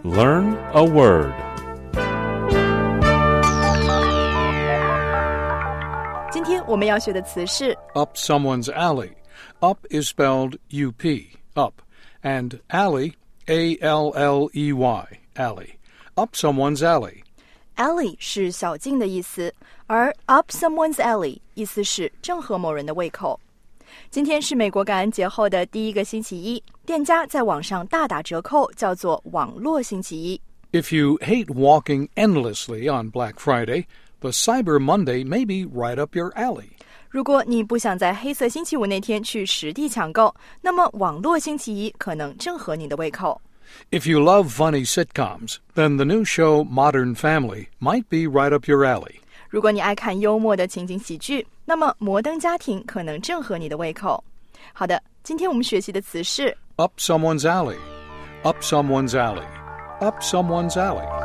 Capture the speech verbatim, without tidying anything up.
Learn a word. 今天我们要学的词是 Up someone's alley. Up is spelled U P, up, and alley, A L L E Y, alley. Up someone's alley. alley 是小径的意思，而 up someone's alley 意思是正合某人的胃口。今天是美国感恩节后的第一个星期一，店家在网上大打折扣，叫做网络星期一。 If you hate walking endlessly on Black Friday, the Cyber Monday may be right up your alley. 如果你不想在黑色星期五那天去实地抢购，那么网络星期一可能正合你的胃口。 If you love funny sitcoms, then the new show Modern Family might be right up your alley. 如果你爱看幽默的情景喜剧，那么摩登家庭可能正合你的胃口。好的，今天我们学习的词是 Up someone's alley. Up someone's alley. Up someone's alley.